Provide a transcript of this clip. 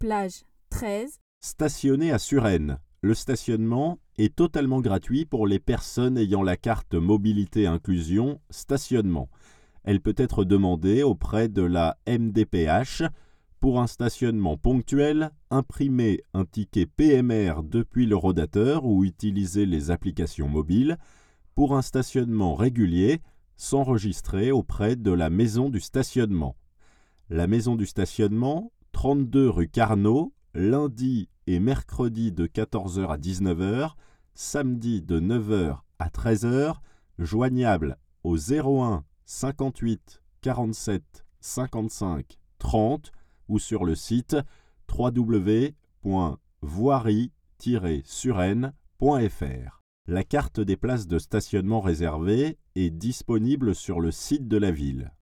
plage 13. Stationner à Suresnes. Le stationnement est totalement gratuit pour les personnes ayant la carte mobilité inclusion stationnement. Elle peut être demandée auprès de la MDPH. Pour un stationnement ponctuel, imprimez un ticket PMR depuis le rodateur ou utilisez les applications mobiles. Pour un stationnement régulier, s'enregistrer auprès de la maison du stationnement. La maison du stationnement, 32 rue Carnot, lundi et mercredi de 14h à 19h, samedi de 9h à 13h, joignable au 01 58 47 55 30 ou sur le site www.voirie-suresnes.fr. La carte des places de stationnement réservées est disponible sur le site de la ville.